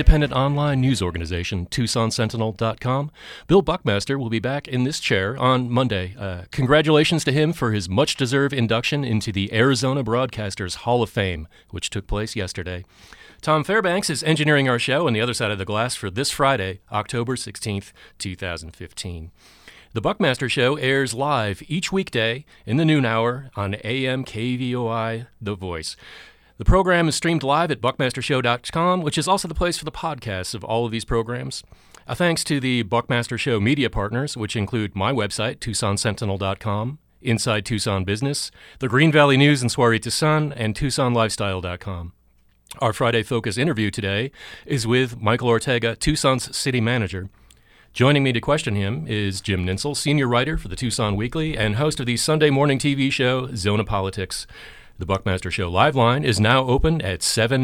independent online news organization, TucsonSentinel.com. Bill Buckmaster will be back in this chair on Monday. Congratulations to him for his much-deserved induction into the Arizona Broadcasters Hall of Fame, which took place yesterday. Tom Fairbanks is engineering our show on the other side of the glass for this Friday, October 16th, 2015. The Buckmaster Show airs live each weekday in the noon hour on AM KVOI, The Voice. The program is streamed live at buckmastershow.com, which is also the place for the podcasts of all of these programs. A thanks to the Buckmaster Show media partners, which include my website, TucsonSentinel.com, Inside Tucson Business, the Green Valley News and Soiree Tucson, and TucsonLifestyle.com. Our Friday Focus interview today is with Michael Ortega, Tucson's city manager. Joining me to question him is Jim Ninsel, senior writer for the Tucson Weekly and host of the Sunday morning TV show Zona Politics. The Buckmaster Show live line is now open at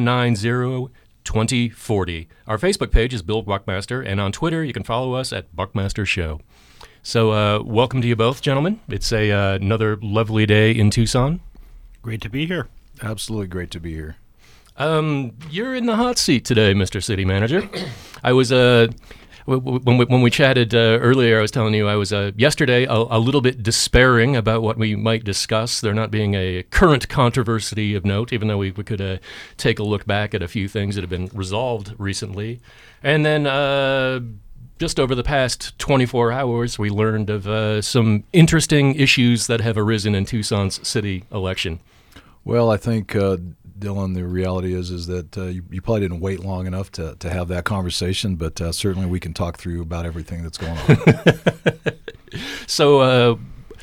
790-2040. Our Facebook page is Bill Buckmaster, and on Twitter you can follow us at Buckmaster Show. So welcome to you both, gentlemen. It's another lovely day in Tucson. Great to be here. Absolutely great to be here. You're in the hot seat today, Mr. City Manager. I was when we chatted earlier, I was telling you I was yesterday a little bit despairing about what we might discuss, there not being a current controversy of note, even though we could take a look back at a few things that have been resolved recently. And then just over the past 24 hours, we learned of some interesting issues that have arisen in Tucson's city election. Well, I think, Dylan, the reality is that you probably didn't wait long enough to have that conversation, but certainly we can talk through about everything that's going on. So,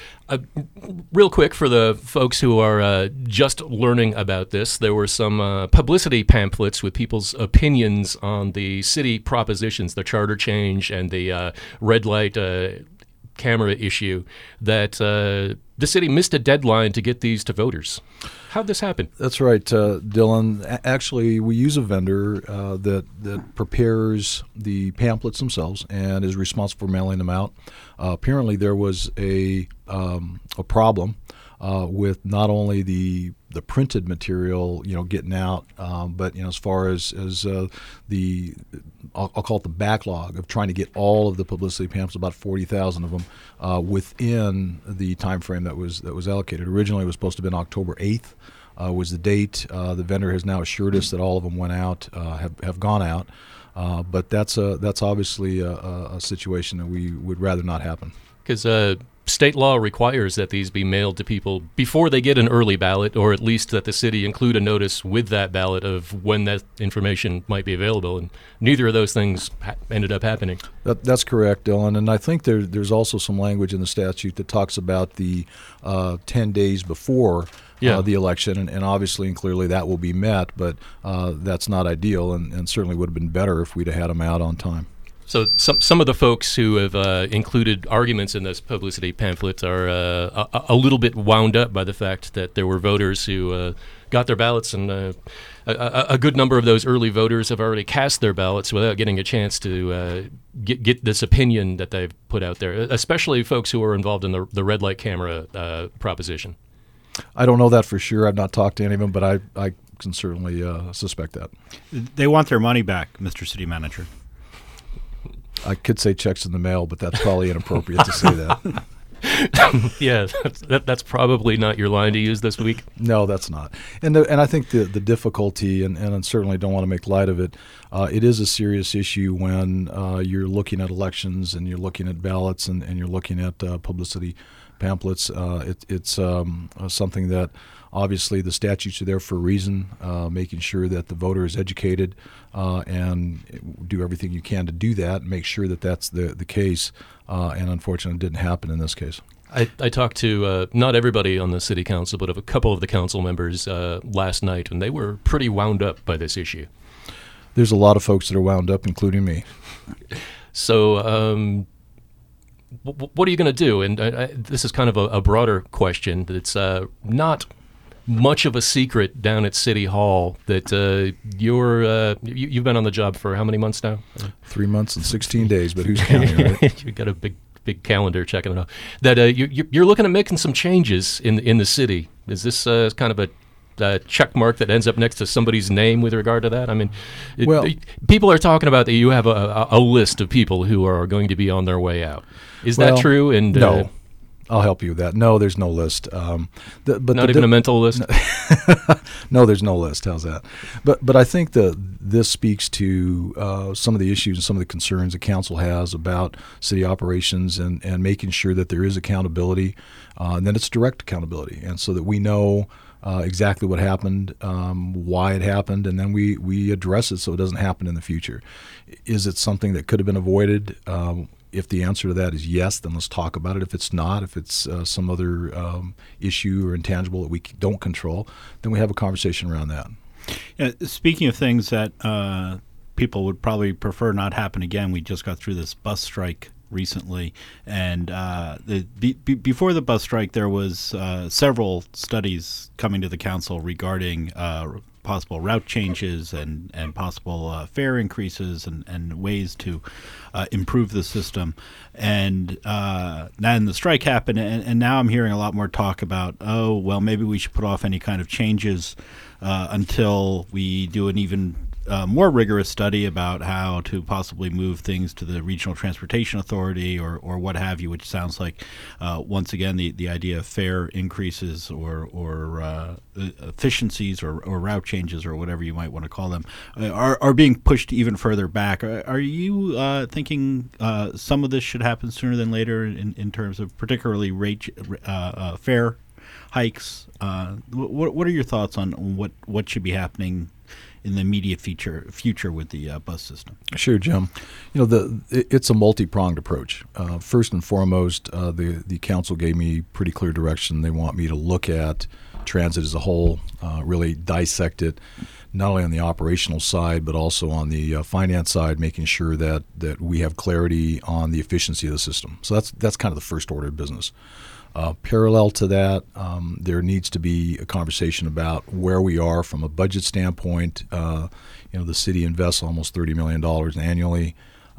real quick for the folks who are just learning about this, there were some publicity pamphlets with people's opinions on the city propositions, the charter change and the red light camera issue, that the city missed a deadline to get these to voters. How'd this happen? That's right, Dylan. Actually, we use a vendor that prepares the pamphlets themselves and is responsible for mailing them out. Apparently, there was a problem with not only the printed material, getting out, but as far as the I'll call it the backlog of trying to get all of the publicity pamphlets, about 40,000 of them, within the time frame that was allocated. Originally, it was supposed to have been October 8th. Was the date. The vendor has now assured us that all of them went out, have gone out, but that's obviously a situation that we would rather not happen. Because state law requires that these be mailed to people before they get an early ballot, or at least that the city include a notice with that ballot of when that information might be available, and neither of those things ended up happening. That's correct, Dylan, and I think there's also some language in the statute that talks about the 10 days before the election, and obviously and clearly that will be met, but that's not ideal, and certainly would have been better if we'd have had them out on time. So some of the folks who have included arguments in this publicity pamphlet are a little bit wound up by the fact that there were voters who got their ballots, and a good number of those early voters have already cast their ballots without getting a chance to get this opinion that they've put out there, especially folks who are involved in the red light camera proposition. I don't know that for sure. I've not talked to any of them, but I can certainly suspect that. They want their money back, Mr. City Manager. I could say checks in the mail, but that's probably inappropriate to say that. Yeah, that's probably not your line to use this week. No, that's not. And I think the difficulty, and I certainly don't want to make light of it, it is a serious issue when you're looking at elections and you're looking at ballots and you're looking at publicity pamphlets. It's something that obviously the statutes are there for a reason, making sure that the voter is educated and do everything you can to do that and make sure that that's the case. And unfortunately, it didn't happen in this case. I talked to not everybody on the city council, but a couple of the council members last night, and they were pretty wound up by this issue. There's a lot of folks that are wound up, including me. So what are you going to do? And this is kind of a broader question. It's not much of a secret down at City Hall that you've been on the job for how many months now? 3 months and 16 days, but who's counting, right? You've got a big calendar checking it out. That you're looking at making some changes in the city. Is this kind of check mark that ends up next to somebody's name with regard to that? I mean, Well- people are talking about that you have a list of people who are going to be on their way out. Is that Well, true? And No. I'll help you with that. No, there's no list. But not even a mental list? No, there's no list. How's that? But I think this speaks to some of the issues and some of the concerns the council has about city operations and making sure that there is accountability, and then it's direct accountability, and so that we know exactly what happened, why it happened, and then we address it so it doesn't happen in the future. Is it something that could have been avoided? If the answer to that is yes, then let's talk about it. If it's not, if it's some other issue or intangible that we don't control, then we have a conversation around that. Yeah, speaking of things that people would probably prefer not happen again, we just got through this bus strike recently, and before the bus strike, there was several studies coming to the council regarding possible route changes and possible fare increases and ways to improve the system. And then the strike happened, and now I'm hearing a lot more talk about, maybe we should put off any kind of changes until we do an even more rigorous study about how to possibly move things to the Regional Transportation Authority or what have you, which sounds like, once again, the idea of fare increases or efficiencies or route changes or whatever you might want to call them are being pushed even further back. Are you thinking some of this should happen sooner than later in terms of particularly fare hikes? What are your thoughts on what should be happening in the immediate future with the bus system? Sure, Jim. It's a multi-pronged approach. First and foremost, the council gave me pretty clear direction. They want me to look at transit as a whole, really dissect it, not only on the operational side, but also on the finance side, making sure that we have clarity on the efficiency of the system. So that's kind of the first order of business. Parallel to that, there needs to be a conversation about where we are from a budget standpoint. The city invests almost $30 million annually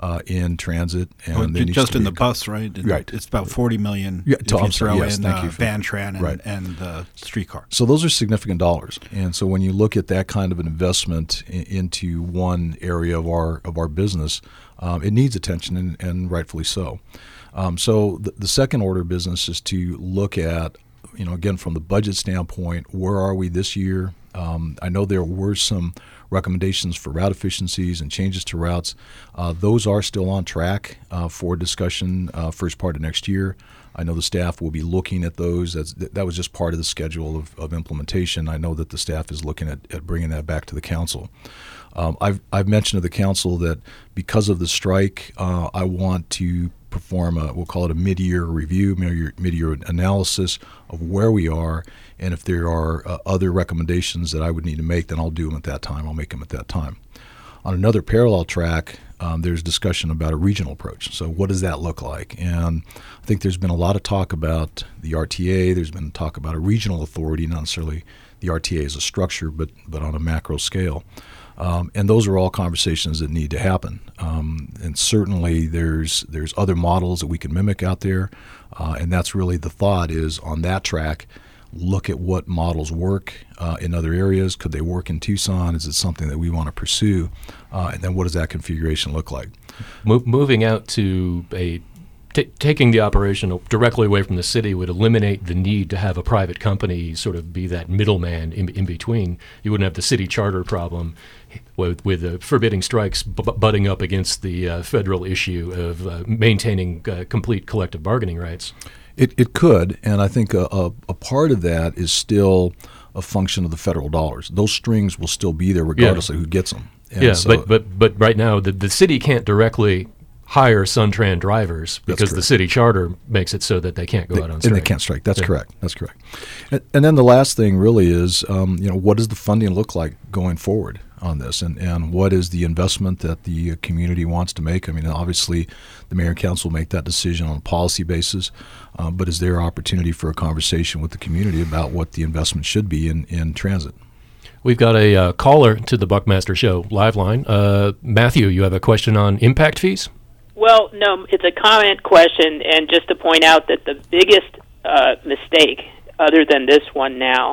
in transit, and just in the bus, right? Right. It's about $40 million. Yeah, if you throw in Van Tran and the streetcar. So those are significant dollars, and so when you look at that kind of an investment into one area of our business, it needs attention, and rightfully so. So the second order of business is to look at, again, from the budget standpoint, where are we this year? I know there were some recommendations for route efficiencies and changes to routes. Those are still on track for discussion first part of next year. I know the staff will be looking at those. That was just part of the schedule of implementation. I know that the staff is looking at bringing that back to the council. I've mentioned to the council that because of the strike, I want to perform we'll call it a mid-year review, mid-year analysis of where we are, and if there are other recommendations that I would need to make, then I'll do them at that time. I'll make them at that time. On another parallel track, there's discussion about a regional approach. So what does that look like? And I think there's been a lot of talk about the RTA. There's been talk about a regional authority, not necessarily the RTA as a structure, but on a macro scale. And those are all conversations that need to happen. And certainly there's other models that we can mimic out there. And that's really the thought is on that track, look at what models work in other areas. Could they work in Tucson? Is it something that we want to pursue? And then what does that configuration look like? Moving out to taking the operation directly away from the city would eliminate the need to have a private company sort of be that middleman in between. You wouldn't have the city charter problem with forbidding strikes butting up against the federal issue of maintaining complete collective bargaining rights. It could, and I think a part of that is still a function of the federal dollars. Those strings will still be there regardless of who gets them. And but right now the city can't directly hire SunTran drivers because the city charter makes it so that they can't go out on strike. And they can't strike. That's correct. That's correct. And then the last thing really is, what does the funding look like going forward on this? And what is the investment that the community wants to make? I mean, obviously, the mayor and council make that decision on a policy basis, but is there opportunity for a conversation with the community about what the investment should be in transit? We've got a caller to the Buckmaster Show live line. Matthew, you have a question on impact fees? Well, no, it's a comment question, and just to point out that the biggest mistake, other than this one now,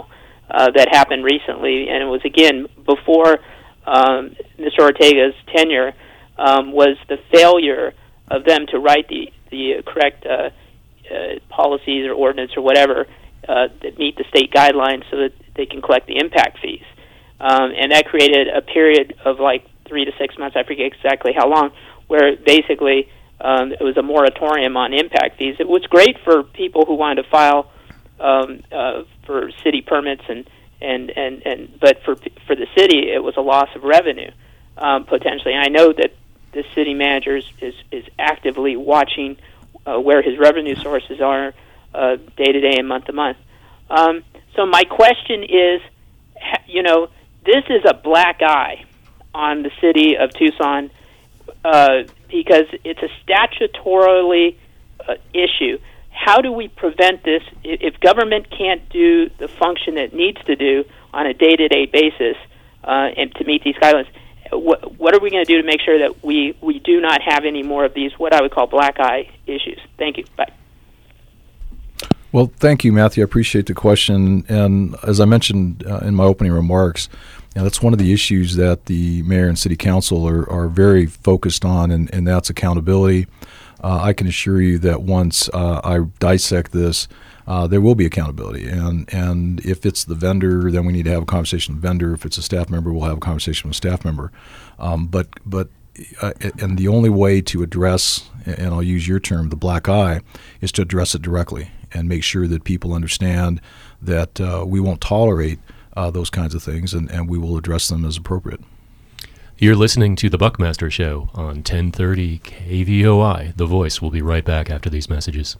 that happened recently, and it was, again, before Mr. Ortega's tenure, was the failure of them to write the correct policies or ordinance or whatever that meet the state guidelines so that they can collect the impact fees. And that created a period of like 3 to 6 months, I forget exactly how long, where basically it was a moratorium on impact fees. It was great for people who wanted to file for city permits, but for the city, it was a loss of revenue potentially. And I know that the city manager is actively watching where his revenue sources are day to day and month to month. So my question is, this is a black eye on the city of Tucson because it's a statutorily issue. How do we prevent this if government can't do the function it needs to do on a day-to-day basis and to meet these guidelines? What are we going to do to make sure that we do not have any more of these, what I would call black eye issues? Thank you. Bye. Well, thank you, Matthew. I appreciate the question. And as I mentioned in my opening remarks, that's one of the issues that the mayor and city council are very focused on, and that's accountability. I can assure you that once I dissect this, there will be accountability. And if it's the vendor, then we need to have a conversation with the vendor. If it's a staff member, we'll have a conversation with a staff member. But the only way to address, and I'll use your term, the black eye, is to address it directly and make sure that people understand that we won't tolerate those kinds of things, and we will address them as appropriate. You're listening to The Buckmaster Show on 1030 KVOI. The Voice will be right back after these messages.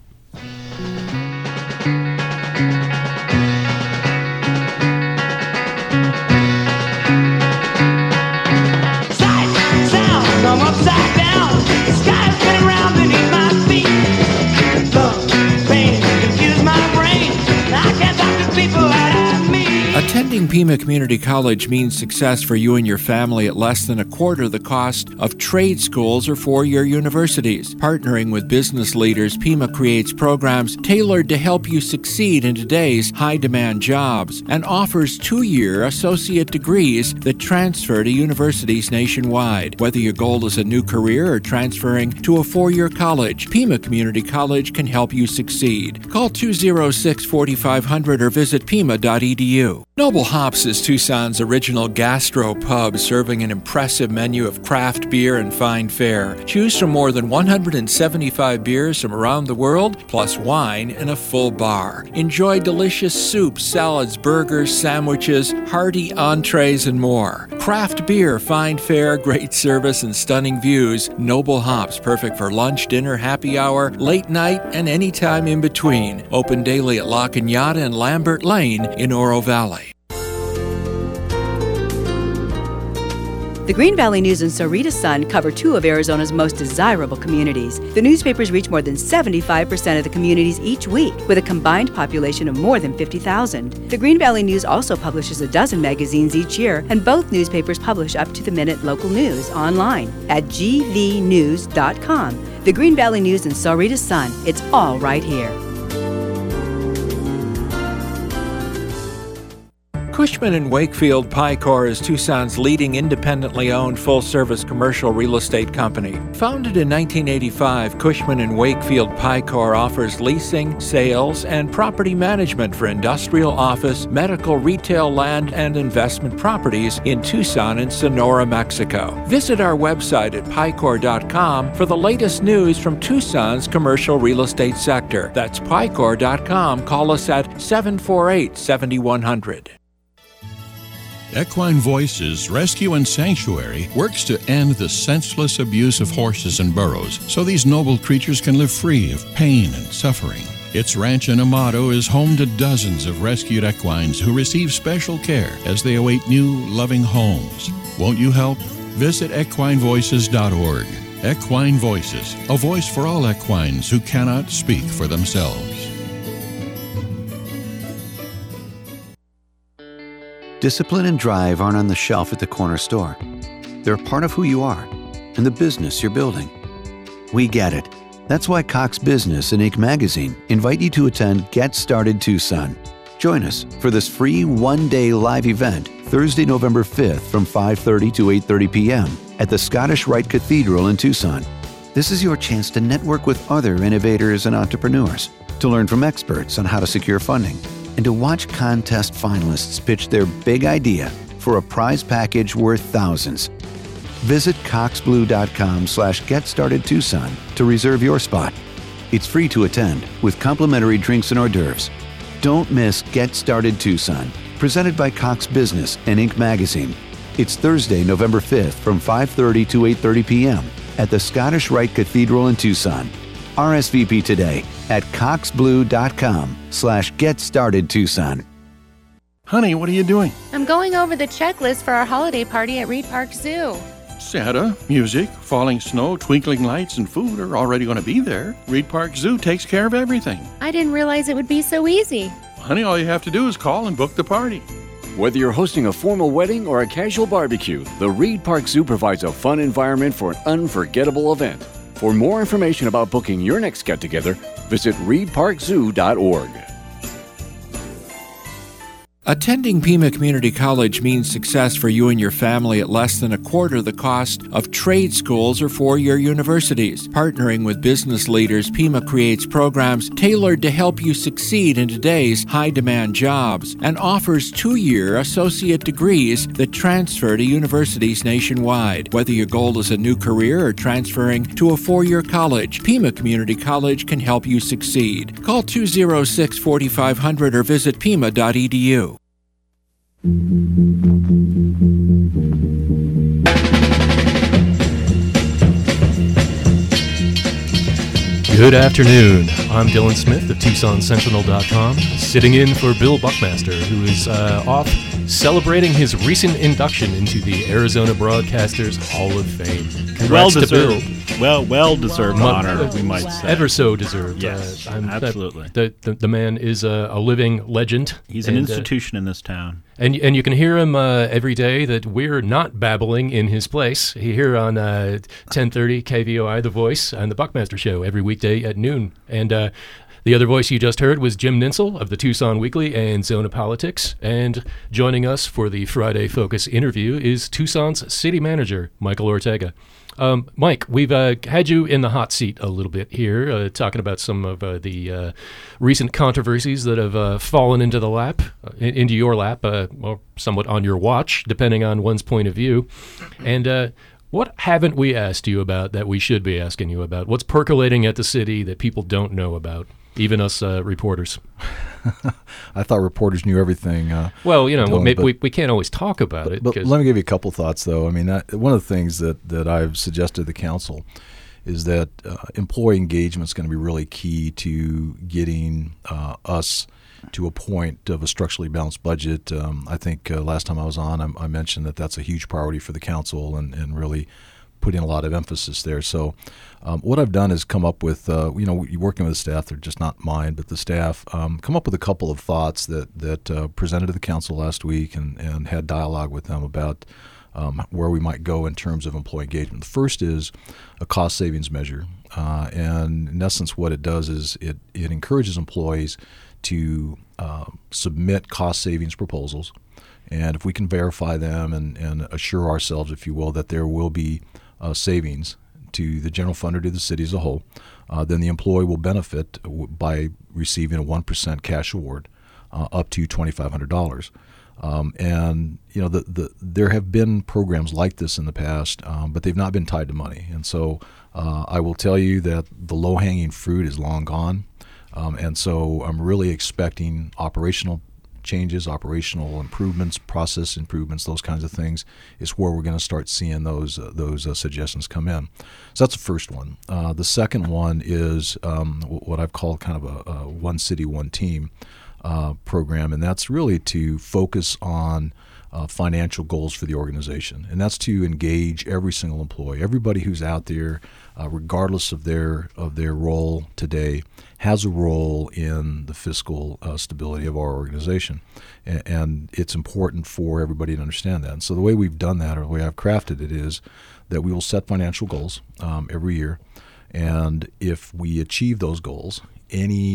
I'm upside down. The sky's spinning round beneath my feet. Love, pain, confuse my brain. I can't talk to people out of me. Attending Pima Community College means success for you and your family at less than a quarter the cost of trade schools or four-year universities. Partnering with business leaders, Pima creates programs tailored to help you succeed in today's high-demand jobs and offers 2-year associate degrees that transfer to universities nationwide. Whether your goal is a new career or transferring to a 4-year college, Pima Community College can help you succeed. Call 206-4500 or visit pima.edu. Noble Hops is Tucson's original gastro pub, serving an impressive menu of craft beer and fine fare. Choose from more than 175 beers from around the world, plus wine and a full bar. Enjoy delicious soups, salads, burgers, sandwiches, hearty entrees, and more. Craft beer, fine fare, great service, and stunning views. Noble Hops, perfect for lunch, dinner, happy hour, late night, and any time in between. Open daily at La Cañada and Lambert Lane in Oro Valley. The Green Valley News and Sarita Sun cover 2 of Arizona's most desirable communities. The newspapers reach more than 75% of the communities each week, with a combined population of more than 50,000. The Green Valley News also publishes a dozen magazines each year, and both newspapers publish up-to-the-minute local news online at gvnews.com. The Green Valley News and Sarita Sun, it's all right here. Cushman & Wakefield Picor is Tucson's leading independently owned full-service commercial real estate company. Founded in 1985, Cushman & Wakefield Picor offers leasing, sales, and property management for industrial, office, medical, retail, land, and investment properties in Tucson and Sonora, Mexico. Visit our website at picor.com for the latest news from Tucson's commercial real estate sector. That's picor.com. Call us at 748-7100. Equine Voices Rescue and Sanctuary works to end the senseless abuse of horses and burros so these noble creatures can live free of pain and suffering. Its ranch in Amado is home to dozens of rescued equines who receive special care as they await new, loving homes. Won't you help? Visit equinevoices.org. Equine Voices, a voice for all equines who cannot speak for themselves. Discipline and drive aren't on the shelf at the corner store. They're a part of who you are and the business you're building. We get it. That's why Cox Business and Inc. magazine invite you to attend Get Started Tucson. Join us for this free one-day live event Thursday, November 5th from 5:30 to 8:30 p.m. at the Scottish Rite Cathedral in Tucson. This is your chance to network with other innovators and entrepreneurs, to learn from experts on how to secure funding, and to watch contest finalists pitch their big idea for a prize package worth thousands. Visit coxblue.com/getstartedtucson to reserve your spot. It's free to attend with complimentary drinks and hors d'oeuvres. Don't miss Get Started Tucson, presented by Cox Business and Inc. Magazine. It's Thursday, November 5th from 5:30 to 8:30 p.m. at the Scottish Rite Cathedral in Tucson. RSVP today at coxblue.com/getstartedtucson. Honey, what are you doing? I'm going over the checklist for our holiday party at Reed Park Zoo. Santa, music, falling snow, twinkling lights, and food are already going to be there. Reed Park Zoo takes care of everything. I didn't realize it would be so easy. Honey, all you have to do is call and book the party. Whether you're hosting a formal wedding or a casual barbecue, the Reed Park Zoo provides a fun environment for an unforgettable event. For more information about booking your next get-together, visit reedparkzoo.org. Attending Pima Community College means success for you and your family at less than a quarter the cost of trade schools or four-year universities. Partnering with business leaders, Pima creates programs tailored to help you succeed in today's high-demand jobs and offers 2-year associate degrees that transfer to universities nationwide. Whether your goal is a new career or transferring to a 4-year college, Pima Community College can help you succeed. Call 206-4500 or visit pima.edu. Good afternoon. I'm Dylan Smith of TucsonSentinel.com, sitting in for Bill Buckmaster, who is off celebrating his recent induction into the Arizona Broadcasters Hall of Fame. Congrats to Bill. Well-deserved honor, we might say. Ever so deserved. Yes, absolutely. The man is a living legend. He's an institution in this town. And you can hear him every day that we're not babbling in his place. Here on 1030 KVOI, The Voice, and The Buckmaster Show every weekday at noon. And the other voice you just heard was Jim Ninsel of the Tucson Weekly and Zona Politics. And joining us for the Friday Focus interview is Tucson's city manager, Michael Ortega. Mike, we've had you in the hot seat a little bit here, talking about some of the recent controversies that have fallen into the lap, into your lap, or somewhat on your watch, depending on one's point of view. And what haven't we asked you about that we should be asking you about? What's percolating at the city that people don't know about, even us reporters? I thought reporters knew everything. Well, maybe we can't always talk about it. But let me give you a couple thoughts, though. I mean, one of the things that I've suggested to the council is that employee engagement is going to be really key to getting us to a point of a structurally balanced budget. I think last time I was on, I mentioned that that's a huge priority for the council and really putting a lot of emphasis there. So what I've done is come up with, working with the staff, they're just not mine, but the staff, come up with a couple of thoughts that presented to the council last week and had dialogue with them about where we might go in terms of employee engagement. The first is a cost savings measure. And in essence, what it does is it encourages employees to submit cost savings proposals. And if we can verify them and assure ourselves, if you will, that there will be savings to the general fund or to the city as a whole, then the employee will benefit by receiving a 1% cash award up to $2,500. And there have been programs like this in the past, but they've not been tied to money. And so I will tell you that the low-hanging fruit is long gone. And so I'm really expecting operational changes, operational improvements, process improvements, those kinds of things is where we're going to start seeing those suggestions come in. So that's the first one. The second one is what I've called kind of a one city, one team program, and that's really to focus on financial goals for the organization, and that's to engage every single employee, everybody who's out there, regardless of their role today, has a role in the fiscal stability of our organization, and it's important for everybody to understand that. And so the way we've done that, or the way I've crafted it, is that we will set financial goals every year, and if we achieve those goals, any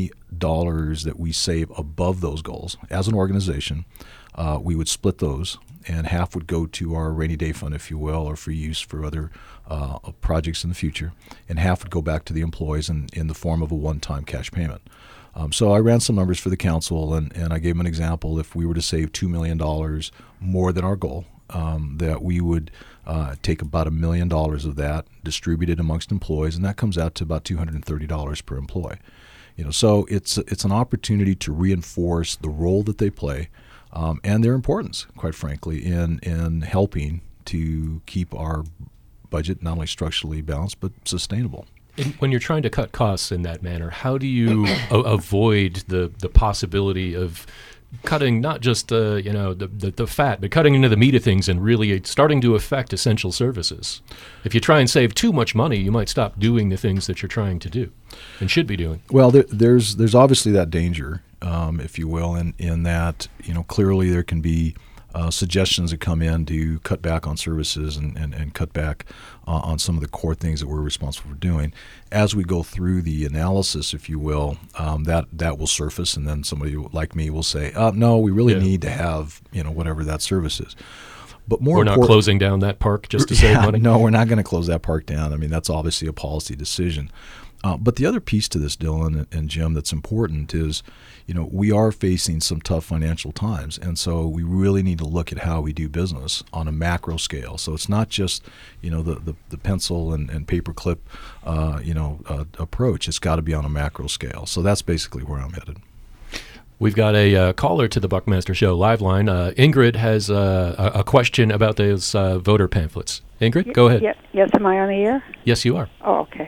dollars that we save above those goals, as an organization, we would split those, and half would go to our rainy day fund, if you will, or for use for other projects in the future, and half would go back to the employees in the form of a one-time cash payment. So I ran some numbers for the council, and I gave them an example. If we were to save $2 million more than our goal, that we would take about $1 million of that, distribute it amongst employees, and that comes out to about $230 per employee. So it's an opportunity to reinforce the role that they play and their importance, quite frankly, in helping to keep our budget not only structurally balanced but sustainable. When you're trying to cut costs in that manner, how do you avoid the possibility of cutting not just the fat, but cutting into the meat of things and really starting to affect essential services? If you try and save too much money, you might stop doing the things that you're trying to do and should be doing. Well, there's obviously that danger, if you will, in that clearly there can be suggestions that come in to cut back on services and cut back on some of the core things that we're responsible for doing. As we go through the analysis, if you will, that will surface, and then somebody like me will say, no, we really need to have whatever that service is. But we're not closing down that park just to save money? No, we're not going to close that park down. I mean, that's obviously a policy decision. But the other piece to this, Dylan and Jim, that's important is, we are facing some tough financial times, and so we really need to look at how we do business on a macro scale. So it's not just, the pencil and paperclip, approach. It's got to be on a macro scale. So that's basically where I'm headed. We've got a caller to the Buckmaster Show live line. Ingrid has a question about those voter pamphlets. Ingrid, go ahead. Yes, am I on the air? Yes, you are. Oh, okay.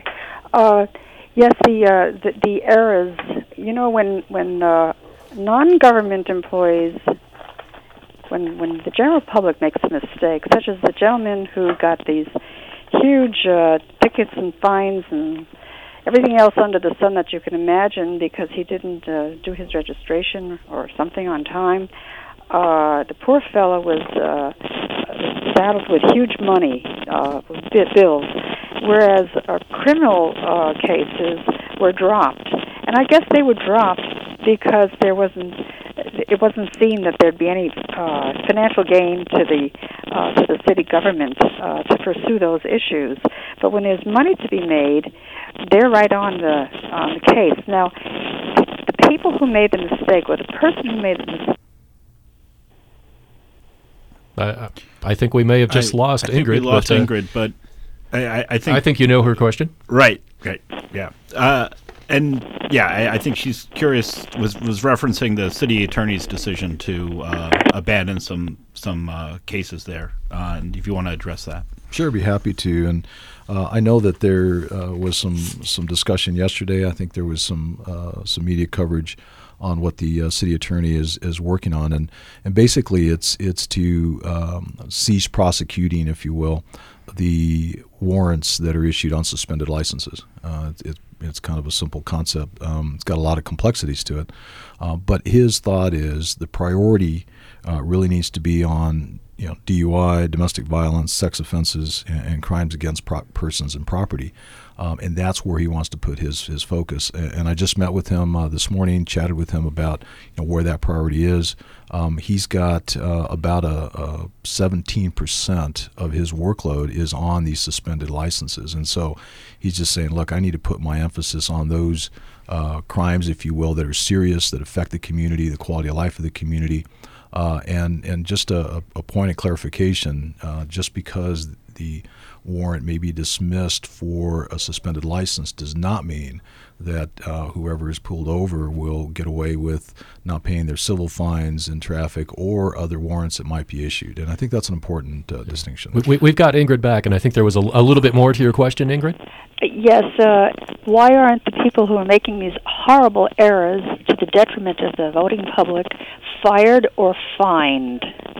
Yes, the errors. When non-government employees, when the general public makes a mistake, such as the gentleman who got these huge tickets and fines and everything else under the sun that you can imagine because he didn't do his registration or something on time. The poor fellow was saddled with huge money, bills, whereas our criminal cases were dropped. And I guess they were dropped because it wasn't seen that there'd be any financial gain to the city government to pursue those issues. But when there's money to be made, they're right on the case. Now, the people who made the mistake, or the person who made the mistake. I think we may have just lost Ingrid. We lost Ingrid, but I think you know her question. Right. Yeah. I think she's curious. Was referencing the city attorney's decision to abandon some cases there, and if you want to address that. Sure, be happy to. And I know that there was some discussion yesterday. I think there was some media coverage on what the city attorney is working on, and basically it's to cease prosecuting, if you will, the warrants that are issued on suspended licenses. It's kind of a simple concept. It's got a lot of complexities to it, but his thought is the priority really needs to be on DUI, domestic violence, sex offenses, and crimes against persons and property. And that's where he wants to put his focus. And I just met with him this morning, chatted with him about where that priority is. He's got about a 17% of his workload is on these suspended licenses. And so he's just saying, look, I need to put my emphasis on those crimes, if you will, that are serious, that affect the community, the quality of life of the community. And just a point of clarification, just because the warrant may be dismissed for a suspended license does not mean that whoever is pulled over will get away with not paying their civil fines in traffic or other warrants that might be issued. And I think that's an important distinction. We've got Ingrid back, and I think there was a little bit more to your question, Ingrid. Yes. Why aren't the people who are making these horrible errors to the detriment of the voting public fired or fined?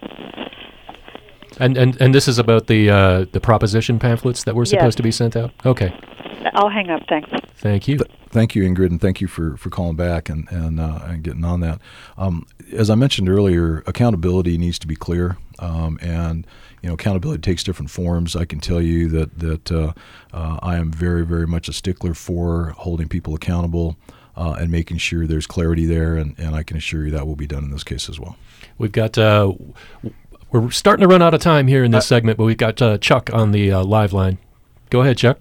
And this is about the proposition pamphlets that were supposed to be sent out? Okay. I'll hang up. Thanks. Thank you. Thank you, Ingrid, and thank you for calling back and getting on that. As I mentioned earlier, accountability needs to be clear, and accountability takes different forms. I can tell you that I am very, very much a stickler for holding people accountable. and making sure there's clarity there, and I can assure you that will be done in this case as well. We've got we're starting to run out of time here in this segment, but we've got Chuck on the live line. Go ahead, Chuck.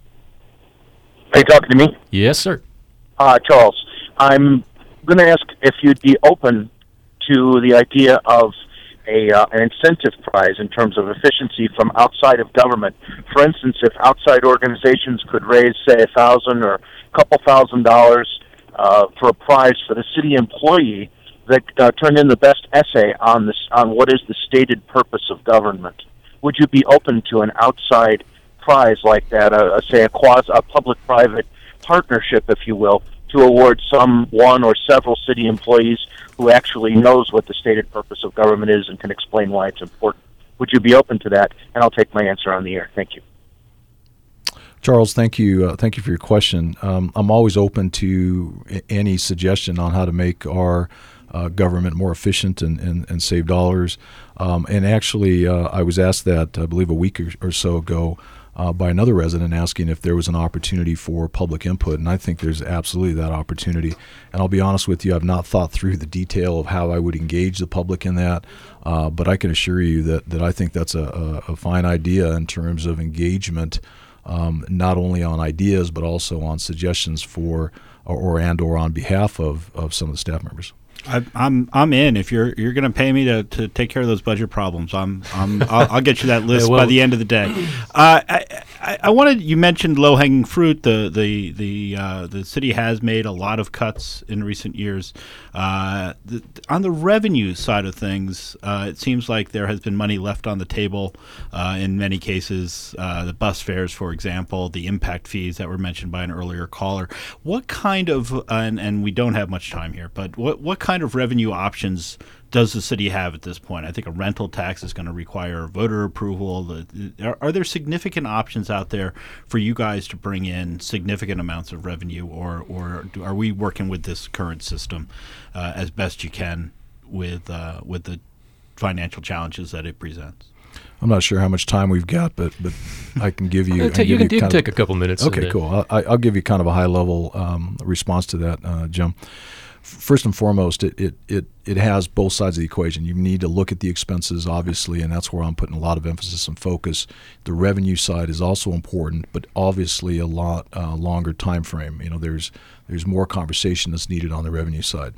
Are you talking to me? Yes, sir. Charles, I'm going to ask if you'd be open to the idea of an incentive prize in terms of efficiency from outside of government. For instance, if outside organizations could raise, say, $1,000 or a couple $1,000 for a prize for the city employee that turned in the best essay on what is the stated purpose of government. Would you be open to an outside prize like that, say a public-private partnership, if you will, to award one or several city employees who actually knows what the stated purpose of government is and can explain why it's important? Would you be open to that? And I'll take my answer on the air. Thank you. Charles, thank you for your question. I'm always open to any suggestion on how to make our government more efficient and save dollars. And actually, I was asked that, I believe, a week or so ago by another resident asking if there was an opportunity for public input, and I think there's absolutely that opportunity. And I'll be honest with you, I've not thought through the detail of how I would engage the public in that, but I can assure you that I think that's a fine idea in terms of engagement, not only on ideas but also on suggestions for or on behalf of some of the staff members. I'm in. If you're going to pay me to take care of those budget problems, I'll get you that list by the end of the day. I wanted, you mentioned low hanging fruit. The city has made a lot of cuts in recent years. On the revenue side of things, it seems like there has been money left on the table in many cases. The bus fares, for example, the impact fees that were mentioned by an earlier caller. What kind of and we don't have much time here, but what kind of revenue options does the city have at this point? I think a rental tax is going to require voter approval. Are there significant options out there for you guys to bring in significant amounts of revenue, or are we working with this current system as best you can with the financial challenges that it presents? I'm not sure how much time we've got, but I can give you. You can take a couple minutes. Okay, cool. I'll give you kind of a high level response to that, Jim. First and foremost, it has both sides of the equation. You need to look at the expenses, obviously, and that's where I'm putting a lot of emphasis and focus. The revenue side is also important, but obviously a lot longer time frame. There's more conversation that's needed on the revenue side.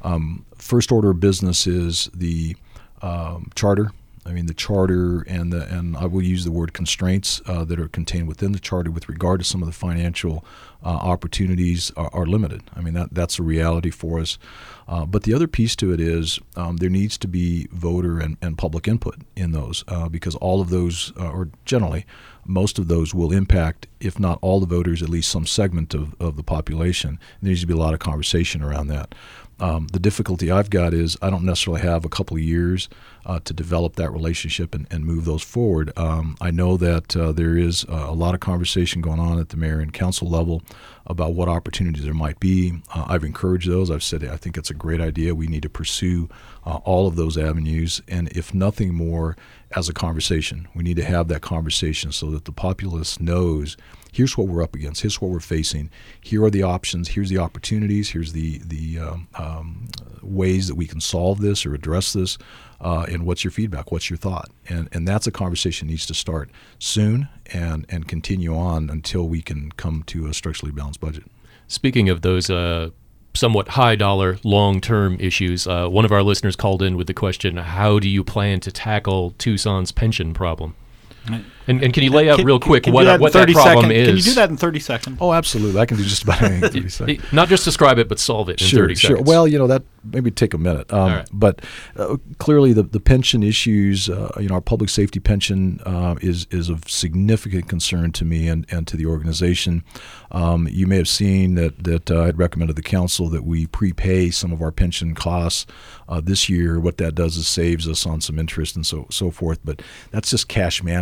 First order of business is the charter. I mean, the charter and I will use the word constraints that are contained within the charter with regard to some of the financial opportunities are limited. I mean, that's a reality for us. But the other piece to it is there needs to be voter and public input in those because all of those, or generally most of those, will impact, if not all the voters, at least some segment of the population. And there needs to be a lot of conversation around that. The difficulty I've got is I don't necessarily have a couple of years to develop that relationship and move those forward. I know that there is a lot of conversation going on at the mayor and council level about what opportunities there might be. I've encouraged those. I've said I think it's a great idea. We need to pursue all of those avenues, and if nothing more, as a conversation. We need to have that conversation so that the populace knows here's what we're up against, here's what we're facing, here are the options, here's the opportunities, here's the ways that we can solve this or address this, and what's your feedback, what's your thought? And that's a conversation that needs to start soon and continue on until we can come to a structurally balanced budget. Speaking of those somewhat high-dollar, long-term issues, one of our listeners called in with the question, how do you plan to tackle Tucson's pension problem? And can you lay out real quick what that problem is? Can you do that in 30 seconds? Oh, absolutely. I can do just about anything in 30 seconds. Not just describe it, but solve it in 30 seconds. Sure. Well, that maybe take a minute. Right. But clearly the pension issues, our public safety pension is of significant concern to me and to the organization. You may have seen that I had recommended to the council that we prepay some of our pension costs this year. What that does is saves us on some interest and so forth. But that's just cash management. Those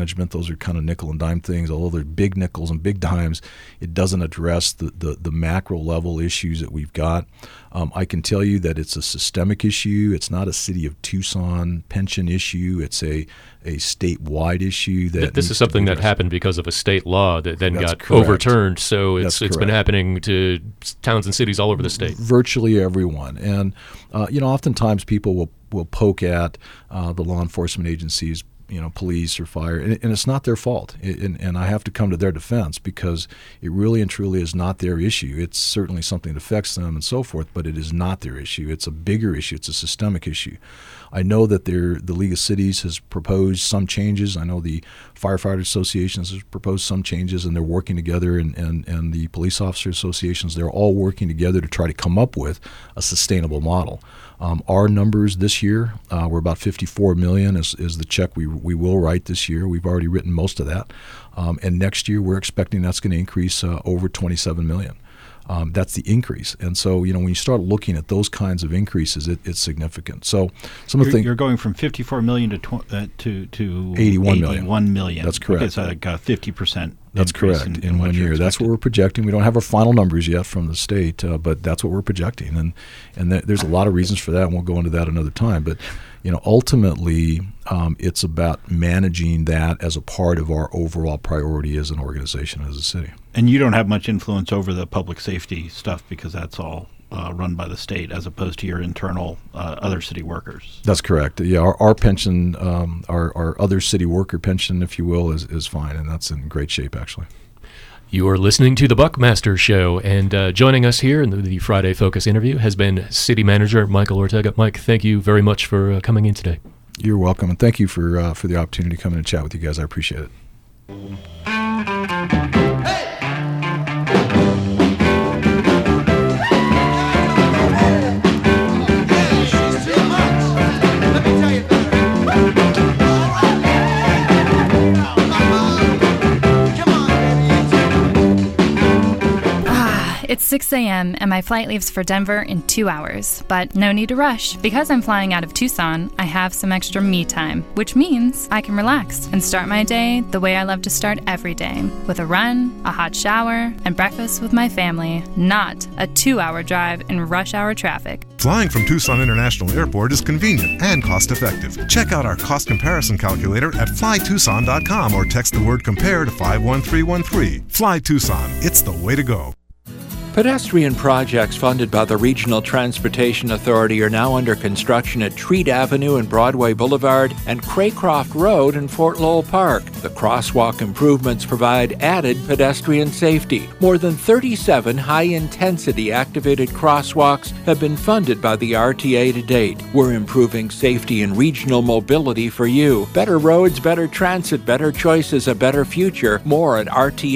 are kind of nickel and dime things. Although they're big nickels and big dimes, it doesn't address the macro level issues that we've got. I can tell you that it's a systemic issue. It's not a city of Tucson pension issue. It's a statewide issue. This is something that happened because of a state law that then got overturned. So it's been happening to towns and cities all over the state. Virtually everyone. And, oftentimes people will poke at the law enforcement agencies, police or fire, and it's not their fault. And I have to come to their defense because it really and truly is not their issue. It's certainly something that affects them and so forth, but it is not their issue. It's a bigger issue. It's a systemic issue. I know that the League of Cities has proposed some changes. I know the Firefighters Associations has proposed some changes, and they're working together, and the police officer associations, they're all working together to try to come up with a sustainable model. Our numbers this year, we're about $54 million is the check we will write this year. We've already written most of that. And next year, we're expecting that's going to increase over $27 million. That's the increase. And so, when you start looking at those kinds of increases, it's significant. So some of the things you're going from $54 million to 81 million. That's correct. It's like a 50%. That's correct in 1 year. That's what we're projecting. We don't have our final numbers yet from the state, but that's what we're projecting. And there's a lot of reasons for that, and we'll go into that another time. But ultimately, it's about managing that as a part of our overall priority as an organization, as a city. And you don't have much influence over the public safety stuff because that's all run by the state as opposed to your internal other city workers. That's correct. Yeah, our pension, our other city worker pension, if you will, is fine, and that's in great shape, actually. You are listening to The Buckmaster Show, and joining us here in the Friday Focus interview has been City Manager Michael Ortega. Mike, thank you very much for coming in today. You're welcome, and thank you for the opportunity to come in and chat with you guys. I appreciate it. It's 6 a.m. and my flight leaves for Denver in 2 hours. But no need to rush. Because I'm flying out of Tucson, I have some extra me time, which means I can relax and start my day the way I love to start every day, with a run, a hot shower, and breakfast with my family, not a 2-hour drive in rush hour traffic. Flying from Tucson International Airport is convenient and cost-effective. Check out our cost comparison calculator at flytucson.com or text the word COMPARE to 51313. Fly Tucson. It's the way to go. Pedestrian projects funded by the Regional Transportation Authority are now under construction at Treat Avenue and Broadway Boulevard and Craycroft Road in Fort Lowell Park. The crosswalk improvements provide added pedestrian safety. More than 37 high-intensity activated crosswalks have been funded by the RTA to date. We're improving safety and regional mobility for you. Better roads, better transit, better choices, a better future. More at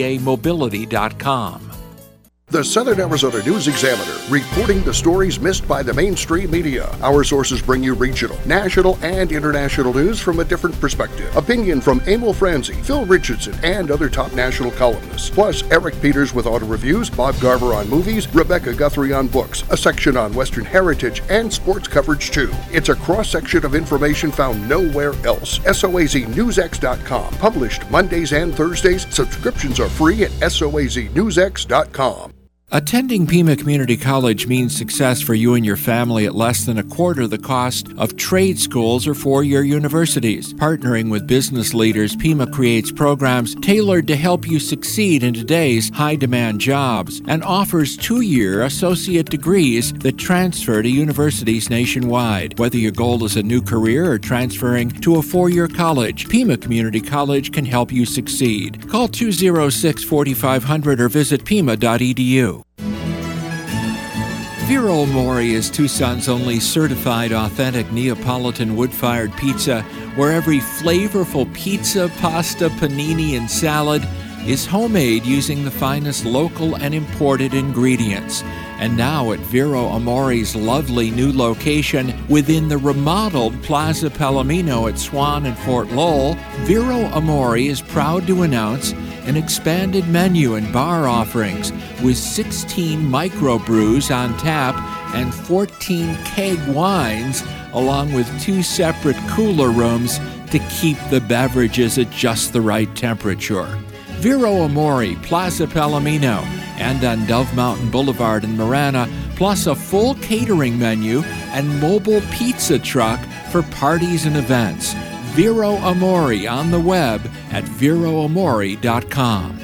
rtamobility.com. The Southern Arizona News Examiner, reporting the stories missed by the mainstream media. Our sources bring you regional, national, and international news from a different perspective. Opinion from Emil Franzi, Phil Richardson, and other top national columnists. Plus, Eric Peters with auto reviews, Bob Garver on movies, Rebecca Guthrie on books, a section on Western heritage, and sports coverage too. It's a cross-section of information found nowhere else. SOAZNewsX.com. Published Mondays and Thursdays. Subscriptions are free at SOAZNewsX.com. Attending Pima Community College means success for you and your family at less than a quarter the cost of trade schools or four-year universities. Partnering with business leaders, Pima creates programs tailored to help you succeed in today's high-demand jobs and offers 2-year associate degrees that transfer to universities nationwide. Whether your goal is a new career or transferring to a four-year college, Pima Community College can help you succeed. Call 206-4500 or visit pima.edu. Vero Mori is Tucson's only certified authentic Neapolitan wood-fired pizza, where every flavorful pizza, pasta, panini, and salad is homemade using the finest local and imported ingredients. And now at Vero Amori's lovely new location within the remodeled Plaza Palomino at Swan and Fort Lowell, Vero Amori is proud to announce an expanded menu and bar offerings with 16 microbrews on tap and 14 keg wines, along with 2 separate cooler rooms to keep the beverages at just the right temperature. Vero Amore, Plaza Palomino, and on Dove Mountain Boulevard in Marana, plus a full catering menu and mobile pizza truck for parties and events. Vero Amore on the web at veroamore.com.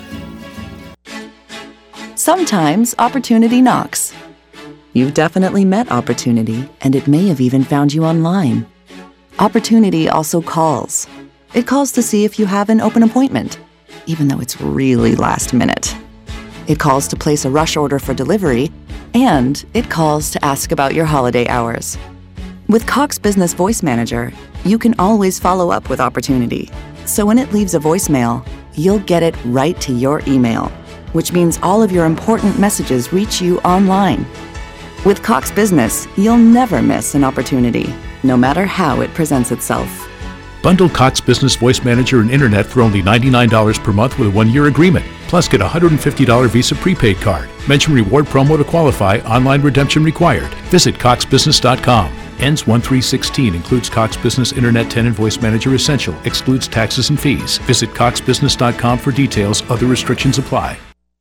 Sometimes opportunity knocks. You've definitely met opportunity, and it may have even found you online. Opportunity also calls. It calls to see if you have an open appointment, even though it's really last minute. It calls to place a rush order for delivery, and it calls to ask about your holiday hours. With Cox Business Voice Manager, you can always follow up with opportunity. So when it leaves a voicemail, you'll get it right to your email, which means all of your important messages reach you online. With Cox Business, you'll never miss an opportunity, no matter how it presents itself. Bundle Cox Business Voice Manager and Internet for only $99 per month with a 1-year agreement. Plus, get a $150 Visa prepaid card. Mention reward promo to qualify. Online redemption required. Visit coxbusiness.com. Ends 1/3/16. Includes Cox Business Internet 10 and Voice Manager Essential. Excludes taxes and fees. Visit coxbusiness.com for details. Other restrictions apply.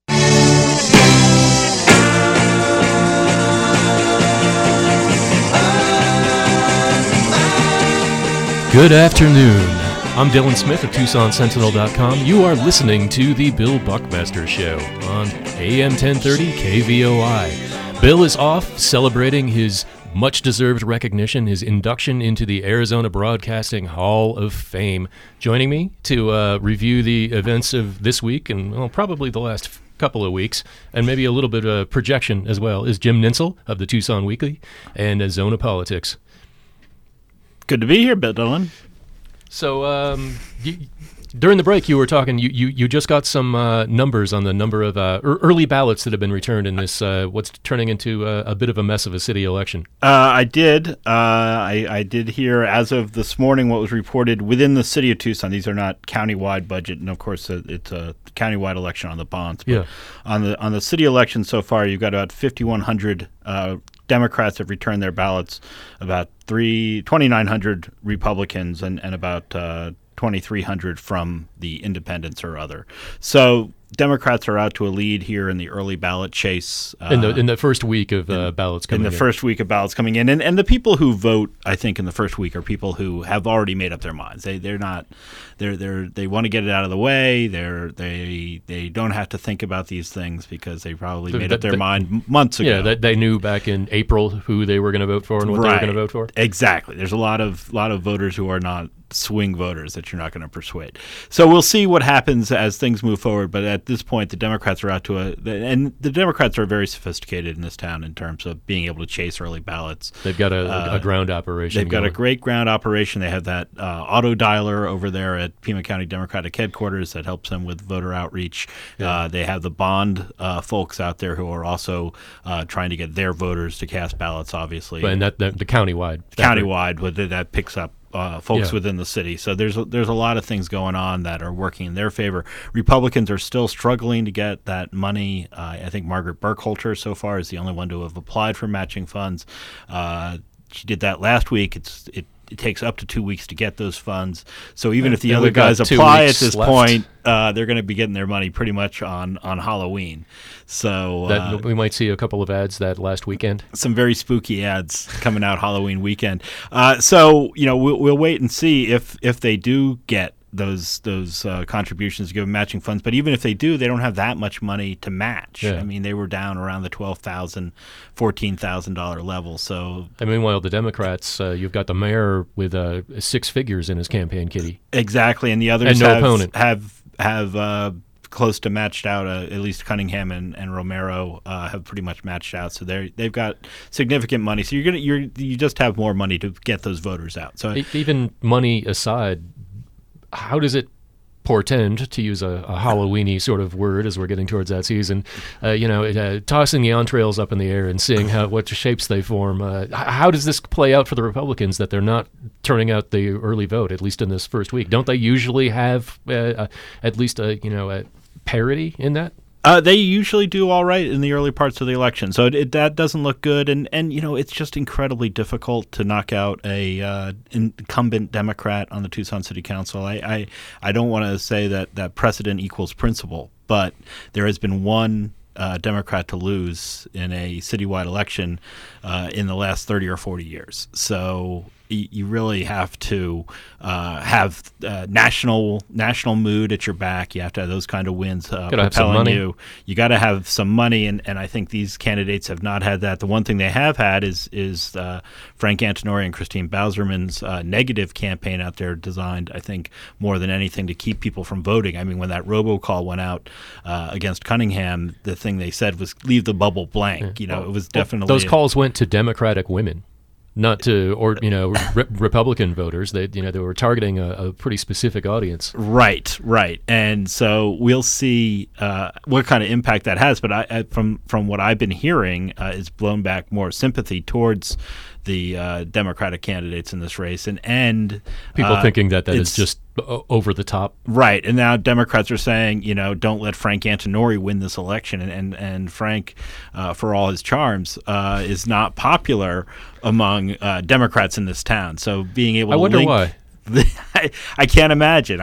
Good afternoon. I'm Dylan Smith of TucsonSentinel.com. You are listening to The Bill Buckmaster Show on AM 1030 KVOI. Bill is off celebrating his much-deserved recognition, his induction into the Arizona Broadcasting Hall of Fame. Joining me to review the events of this week and probably the last couple of weeks, and maybe a little bit of projection as well, is Jim Ninsel of the Tucson Weekly and Zona Politics. Good to be here, Bill Dylan. So during the break, you were talking. You just got some numbers on the number of early ballots that have been returned in this what's turning into a bit of a mess of a city election. I did. I did hear as of this morning what was reported within the city of Tucson. These are not countywide budget, and of course it's a countywide election on the bonds. But yeah. On the city election so far, you've got about 5,100. Democrats have returned their ballots, about 2,900 Republicans, and about 2,300 from the independents or other. So Democrats are out to a lead here in the early ballot chase. In the first week of ballots coming in. In the first week of ballots coming in. And the people who vote, I think, in the first week are people who have already made up their minds. They want to get it out of the way. They don't have to think about these things because they probably made up their mind months ago. Yeah, they knew back in April who they were going to vote for and what they were going to vote for. Exactly. There's a lot of voters who are not swing voters that you're not going to persuade. So we'll see what happens as things move forward. But at this point, the Democrats are out to and the Democrats are very sophisticated in this town in terms of being able to chase early ballots. They've got a ground operation. They've got a great ground operation. They have that auto dialer over there at Pima County Democratic Headquarters that helps them with voter outreach. Yeah. They have the bond folks out there who are also trying to get their voters to cast ballots, obviously. And the countywide. That picks up folks within the city. So there's a lot of things going on that are working in their favor. Republicans are still struggling to get that money. I think Margaret Burkholter so far is the only one to have applied for matching funds. She did that last week. It takes up to 2 weeks to get those funds. So even if the other guys apply at this point, they're going to be getting their money pretty much on Halloween. So we might see a couple of ads that last weekend. Some very spooky ads coming out Halloween weekend. So we'll wait and see if they do get those contributions to give matching funds. But even if they do, they don't have that much money to match. Yeah. I mean, they were down around the $12,000, $14,000 level. So, and meanwhile, the Democrats, you've got the mayor with 6 figures in his campaign kitty. Exactly, and the others and no opponent. have close to matched out. At least Cunningham and Romero have pretty much matched out. So they've got significant money. So you just have more money to get those voters out. So even money aside, how does it portend, to use a Halloween-y sort of word as we're getting towards that season, tossing the entrails up in the air and seeing what shapes they form? How does this play out for the Republicans that they're not turning out the early vote, at least in this first week? Don't they usually have at least a parity in that? They usually do all right in the early parts of the election, so that doesn't look good. And it's just incredibly difficult to knock out a incumbent Democrat on the Tucson City Council. I don't want to say that precedent equals principle, but there has been one Democrat to lose in a citywide election in the last 30 or 40 years. So you really have to have national mood at your back. You have to have those kind of wins propelling you. You got to have some money, and I think these candidates have not had that. The one thing they have had is Frank Antinori and Christine Bauserman's negative campaign out there, designed, I think, more than anything to keep people from voting. I mean, when that robocall went out against Cunningham, the thing they said was leave the bubble blank. It was definitely those calls went to Democratic women. Not to, Republican voters. They were targeting a pretty specific audience. Right. And so we'll see what kind of impact that has. But from what I've been hearing, it's blown back more sympathy towards the Democratic candidates in this race, and people thinking that is just over the top. Right. And now Democrats are saying, don't let Frank Antinori win this election. And Frank, for all his charms, is not popular among Democrats in this town. So being able to wonder why. I can't imagine.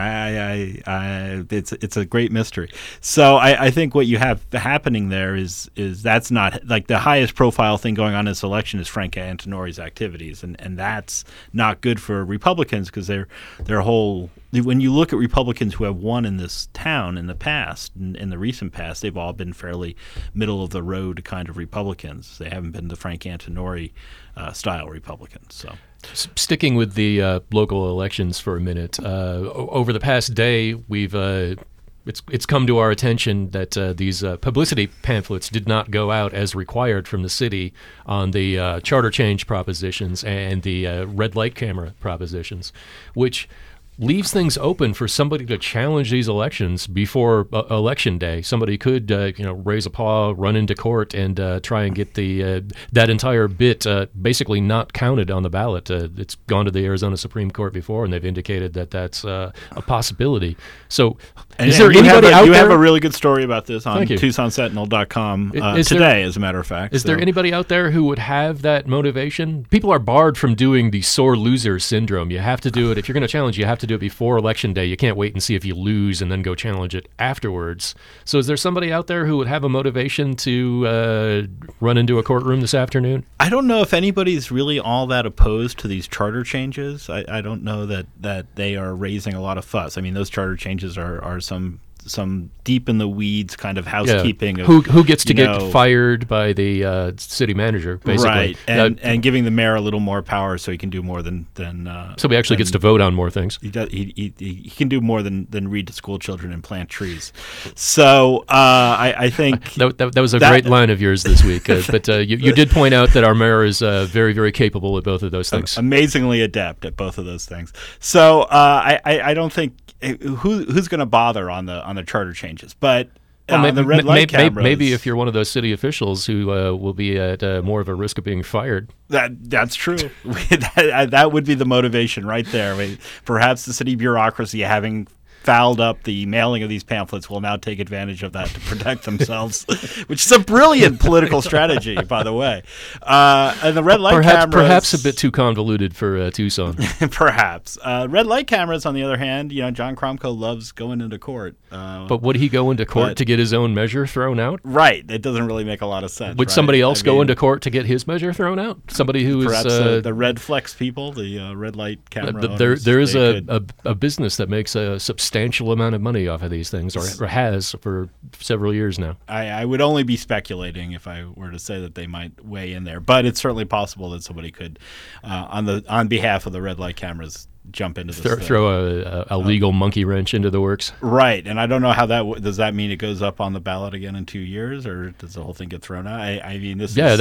It's a great mystery. So I think what you have happening there is that's not like the highest profile thing going on in this election is Frank Antinori's activities, and that's not good for Republicans because their whole. When you look at Republicans who have won in this town in the past, in the recent past, they've all been fairly middle of the road kind of Republicans. They haven't been the Frank Antinori style Republicans. So. Sticking with the local elections for a minute, over the past day, we've it's come to our attention that these publicity pamphlets did not go out as required from the city on the charter change propositions and the red light camera propositions, which leaves things open for somebody to challenge these elections before election day. Somebody could, raise a paw, run into court, and try and get that entire bit basically not counted on the ballot. It's gone to the Arizona Supreme Court before, and they've indicated that that's a possibility. So, is there anybody out there? You have a really good story about this on TucsonSentinel.com today, as a matter of fact. Is there anybody out there who would have that motivation? People are barred from doing the sore loser syndrome. You have to do it if you're going to challenge. You have to do it before election day. You can't wait and see if you lose and then go challenge it afterwards. So is there somebody out there who would have a motivation to run into a courtroom this afternoon? I don't know if anybody's really all that opposed to these charter changes. I don't know that they are raising a lot of fuss. I mean, those charter changes are some deep in the weeds kind of housekeeping. Yeah. Who gets to get fired by the city manager, basically. Right, and giving the mayor a little more power so he can do more than so he actually gets to vote on more things. He can do more than read to school children and plant trees. So I think that was a great line of yours this week. But you did point out that our mayor is very, very capable at both of those things. Amazingly adept at both of those things. So I don't think who's going to bother on the charter changes, but the red light cameras. Maybe if you're one of those city officials who will be at more of a risk of being fired. That's true. that would be the motivation right there. I mean, perhaps the city bureaucracy, having fouled up the mailing of these pamphlets, will now take advantage of that to protect themselves, which is a brilliant political strategy, by the way. And the red light cameras... Perhaps a bit too convoluted for Tucson. Perhaps. Red light cameras, on the other hand, John Kromko loves going into court. But would he go into court to get his own measure thrown out? Right. It doesn't really make a lot of sense. Would somebody else go into court to get his measure thrown out? Somebody who perhaps is... the Red Flex people, the red light camera owners, there is a business that makes a substantial amount of money off of these things, or has for several years now. I would only be speculating if I were to say that they might weigh in there, but it's certainly possible that somebody could, on behalf of the red light cameras, jump into this. Throw a legal monkey wrench into the works. Right, and I don't know how does that mean it goes up on the ballot again in 2 years, or does the whole thing get thrown out? I mean,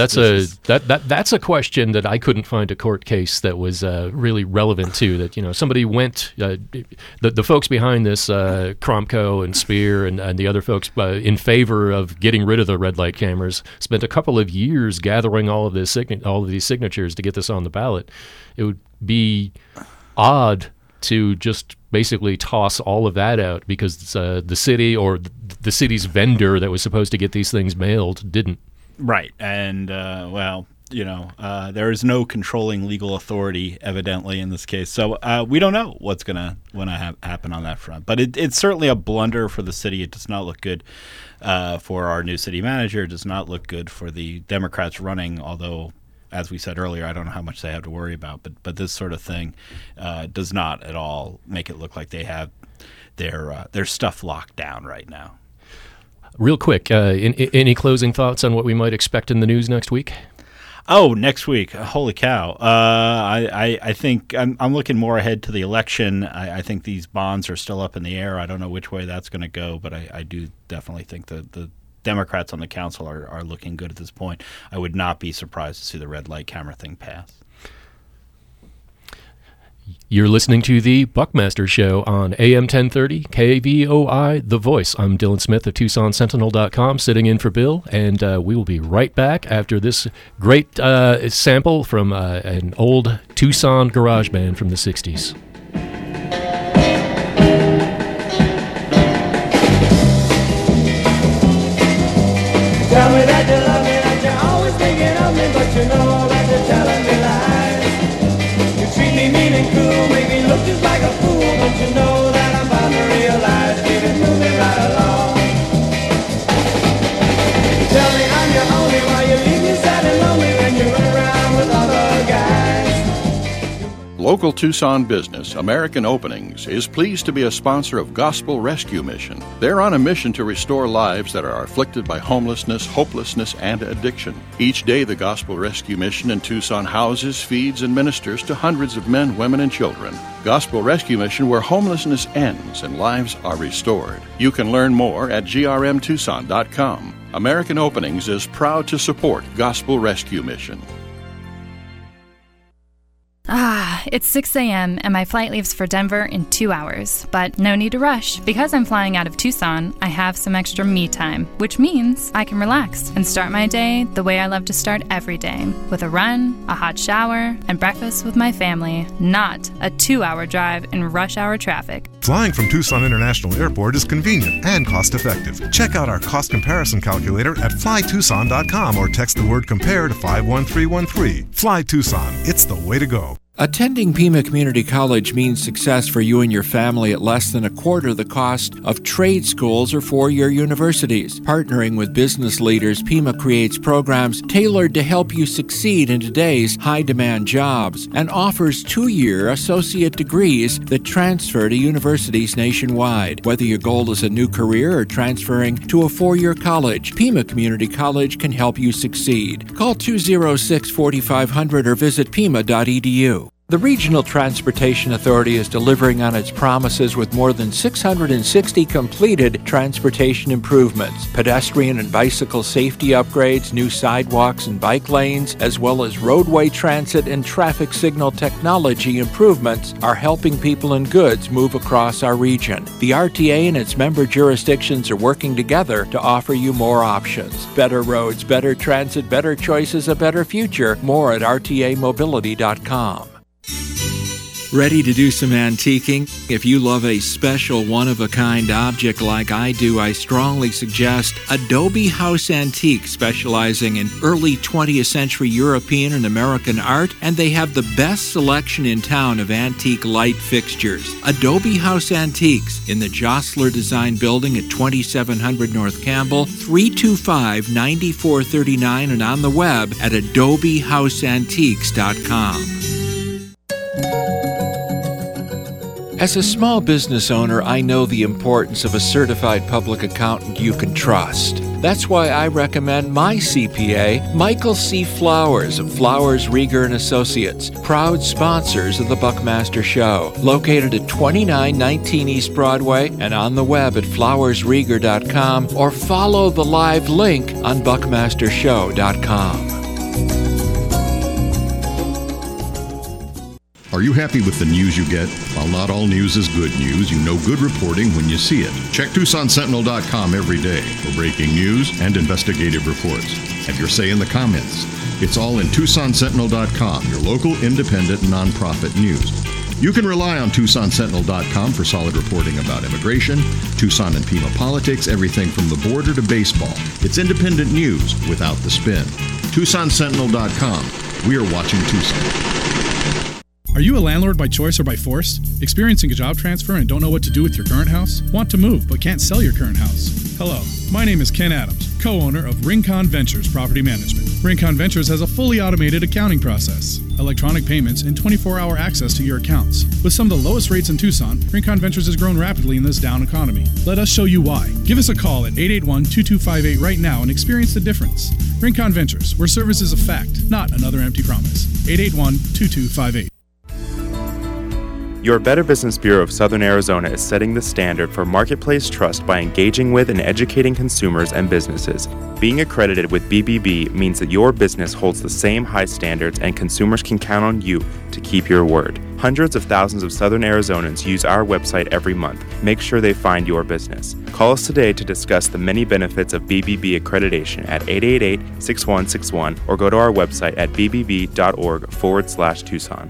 that's a question that I couldn't find a court case that was really relevant to. That somebody went the folks behind this, Kromko and Spear and the other folks in favor of getting rid of the red light cameras, spent a couple of years gathering all of these signatures to get this on the ballot. It would be odd to just basically toss all of that out because the city or the city's vendor that was supposed to get these things mailed didn't. Right. And, there is no controlling legal authority, evidently, in this case. So we don't know what's going to happen on that front. But it's certainly a blunder for the city. It does not look good for our new city manager. It does not look good for the Democrats running, although, as we said earlier, I don't know how much they have to worry about. But this sort of thing does not at all make it look like they have their stuff locked down right now. Real quick, any closing thoughts on what we might expect in the news next week? Oh, next week! Holy cow! I think I'm looking more ahead to the election. I think these bonds are still up in the air. I don't know which way that's going to go, but I do definitely think the Democrats on the council are looking good at this point. I would not be surprised to see the red light camera thing pass. You're listening to the Buckmaster Show on AM 1030 KVOI, The Voice. I'm Dylan Smith of TucsonSentinel.com, sitting in for Bill, and we will be right back after this great sample from an old Tucson garage band from the 60s. Tell me that you love me, that you're always thinking of me, but you know that you're telling me lies. You treat me mean and cruel, make me look just like a fool, but you know that I'm bound to realize, baby, moving right along. You tell me I'm your only, while you leave me sad and lonely, then you run around with other guys. Local Tucson business, American Openings, is pleased to be a sponsor of Gospel Rescue Mission. They're on a mission to restore lives that are afflicted by homelessness, hopelessness, and addiction. Each day, the Gospel Rescue Mission in Tucson houses, feeds, and ministers to hundreds of men, women, and children. Gospel Rescue Mission, where homelessness ends and lives are restored. You can learn more at grmtucson.com. American Openings is proud to support Gospel Rescue Mission. It's 6 a.m. and my flight leaves for Denver in 2 hours. But no need to rush. Because I'm flying out of Tucson, I have some extra me time, which means I can relax and start my day the way I love to start every day, with a run, a hot shower, and breakfast with my family, not a 2-hour drive in rush hour traffic. Flying from Tucson International Airport is convenient and cost-effective. Check out our cost comparison calculator at flytucson.com or text the word COMPARE to 51313. Fly Tucson. It's the way to go. Attending Pima Community College means success for you and your family at less than a quarter the cost of trade schools or four-year universities. Partnering with business leaders, Pima creates programs tailored to help you succeed in today's high-demand jobs and offers 2-year associate degrees that transfer to universities nationwide. Whether your goal is a new career or transferring to a 4-year college, Pima Community College can help you succeed. Call 206-4500 or visit pima.edu. The Regional Transportation Authority is delivering on its promises with more than 660 completed transportation improvements. Pedestrian and bicycle safety upgrades, new sidewalks and bike lanes, as well as roadway transit and traffic signal technology improvements are helping people and goods move across our region. The RTA and its member jurisdictions are working together to offer you more options. Better roads, better transit, better choices, a better future. More at rtamobility.com. Ready to do some antiquing? If you love a special one-of-a-kind object like I do, I strongly suggest Adobe House Antique, specializing in early 20th century European and American art, and they have the best selection in town of antique light fixtures. Adobe House Antiques in the Jostler Design Building at 2700 North Campbell, 325-9439, and on the web at adobehouseantiques.com. As a small business owner, I know the importance of a certified public accountant you can trust. That's why I recommend my CPA, Michael C. Flowers of Flowers, Rieger & Associates, proud sponsors of the Buckmaster Show. Located at 2919 East Broadway and on the web at flowersrieger.com, or follow the live link on buckmastershow.com. Are you happy with the news you get? While not all news is good news, you know good reporting when you see it. Check TucsonSentinel.com every day for breaking news and investigative reports. Have your say in the comments. It's all in TucsonSentinel.com, your local independent nonprofit news. You can rely on TucsonSentinel.com for solid reporting about immigration, Tucson and Pima politics, everything from the border to baseball. It's independent news without the spin. TucsonSentinel.com. We are watching Tucson. Are you a landlord by choice or by force? Experiencing a job transfer and don't know what to do with your current house? Want to move but can't sell your current house? Hello, my name is Ken Adams, co-owner of Rincon Ventures Property Management. Rincon Ventures has a fully automated accounting process, electronic payments, and 24-hour access to your accounts. With some of the lowest rates in Tucson, Rincon Ventures has grown rapidly in this down economy. Let us show you why. Give us a call at 881-2258 right now and experience the difference. Rincon Ventures, where service is a fact, not another empty promise. 881-2258. Your Better Business Bureau of Southern Arizona is setting the standard for marketplace trust by engaging with and educating consumers and businesses. Being accredited with BBB means that your business holds the same high standards and consumers can count on you to keep your word. Hundreds of thousands of Southern Arizonans use our website every month. Make sure they find your business. Call us today to discuss the many benefits of BBB accreditation at 888-6161 or go to our website at bbb.org/Tucson.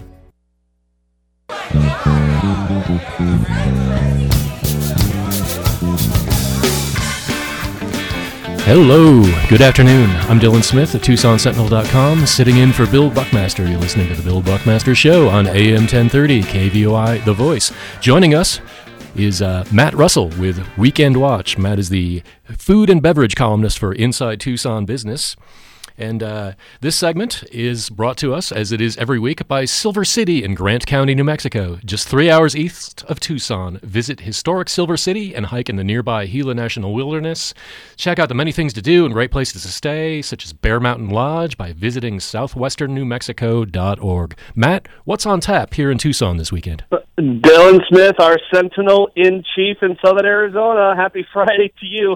Hello, good afternoon. I'm Dylan Smith at TucsonSentinel.com, sitting in for Bill Buckmaster. You're listening to The Bill Buckmaster Show on AM 1030, KVOI, The Voice. Joining us is Matt Russell with Weekend Watch. Matt is the food and beverage columnist for Inside Tucson Business. And this segment is brought to us, as it is every week, by Silver City in Grant County, New Mexico. Just 3 hours east of Tucson. Visit historic Silver City and hike in the nearby Gila National Wilderness. Check out the many things to do and great places to stay, such as Bear Mountain Lodge, by visiting southwesternnewmexico.org. Matt, what's on tap here in Tucson this weekend? Dylan Smith, our Sentinel-in-Chief in Southern Arizona. Happy Friday to you.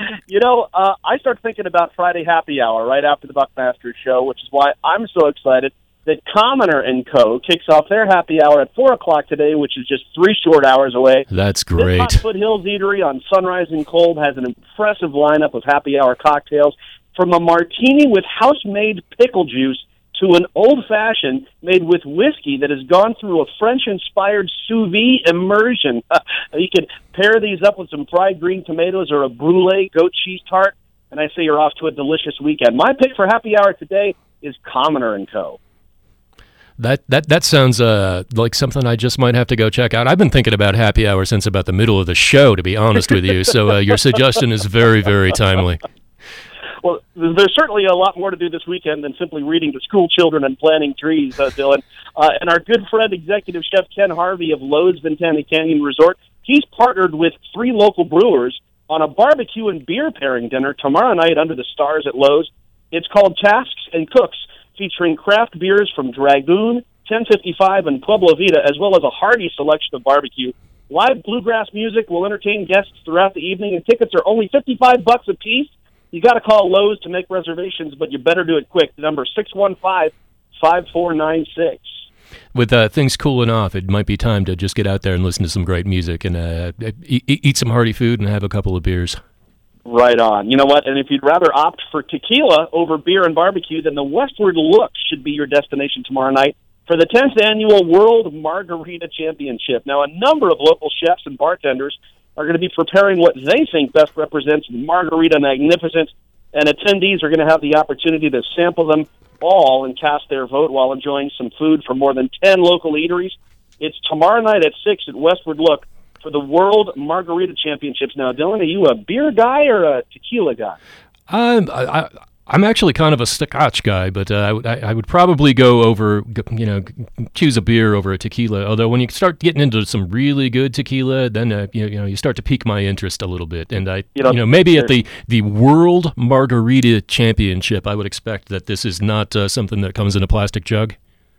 I start thinking about Friday happy hour right after the Buckmaster Show, which is why I'm so excited that Commoner & Co. kicks off their happy hour at 4 o'clock today, which is just 3 short hours away. That's great. This Hot Foothills Eatery on Sunrise and Cold has an impressive lineup of happy hour cocktails, from a martini with house-made pickle juice to an old-fashioned made with whiskey that has gone through a French-inspired sous vide immersion. You could pair these up with some fried green tomatoes or a brulee goat cheese tart, and I say you're off to a delicious weekend. My pick for happy hour today is Commoner & Co. That sounds like something I just might have to go check out. I've been thinking about happy hour since about the middle of the show, to be honest with you, so your suggestion is very, very timely. Well, there's certainly a lot more to do this weekend than simply reading to school children and planting trees, Dylan. And our good friend, Executive Chef Ken Harvey of Lowe's Ventana Canyon Resort, he's partnered with 3 local brewers on a barbecue and beer pairing dinner tomorrow night under the stars at Lowe's. It's called Tasks and Cooks, featuring craft beers from Dragoon, 1055, and Pueblo Vita, as well as a hearty selection of barbecue. Live bluegrass music will entertain guests throughout the evening, and tickets are only $55 a piece. You got to call Lowe's to make reservations, but you better do it quick. The number is 615-5496. With things cooling off, it might be time to just get out there and listen to some great music and eat some hearty food and have a couple of beers. Right on. You know what? And if you'd rather opt for tequila over beer and barbecue, then the Westward Look should be your destination tomorrow night for the 10th Annual World Margarita Championship. Now, a number of local chefs and bartenders are going to be preparing what they think best represents margarita magnificence, and attendees are going to have the opportunity to sample them all and cast their vote while enjoying some food from more than 10 local eateries. It's tomorrow night at 6 at Westward Look for the World Margarita Championships. Now, Dylan, are you a beer guy or a tequila guy? I'm actually kind of a scotch guy, but I would probably go over, choose a beer over a tequila. Although when you start getting into some really good tequila, then you start to pique my interest a little bit. And maybe at the World Margarita Championship, I would expect that this is not something that comes in a plastic jug.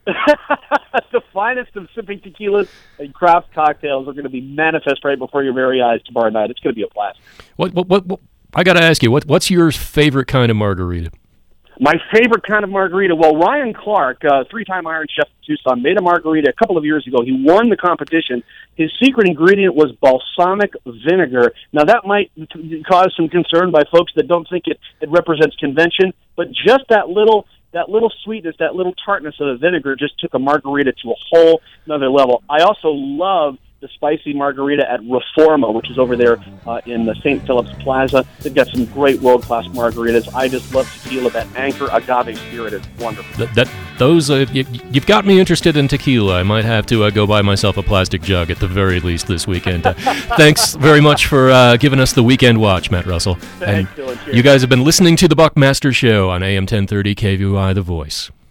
The finest of sipping tequilas and craft cocktails are going to be manifest right before your very eyes tomorrow night. It's going to be a blast. What I got to ask you, what's your favorite kind of margarita? My favorite kind of margarita? Well, Ryan Clark, 3-time Iron Chef in Tucson, made a margarita a couple of years ago. He won the competition. His secret ingredient was balsamic vinegar. Now, that might cause some concern by folks that don't think it represents convention, but just that little that little sweetness, that little tartness of the vinegar just took a margarita to a whole another level. I also love the spicy margarita at Reforma, which is over there in the St. Philip's Plaza. They've got some great world-class margaritas. I just love tequila. That Anchor Agave Spirit is wonderful. You've got me interested in tequila. I might have to go buy myself a plastic jug at the very least this weekend. Thanks very much for giving us the weekend watch, Matt Russell. Thanks, Dylan. Cheers. You guys have been listening to The Buckmaster Show on AM 1030 KVOI The Voice.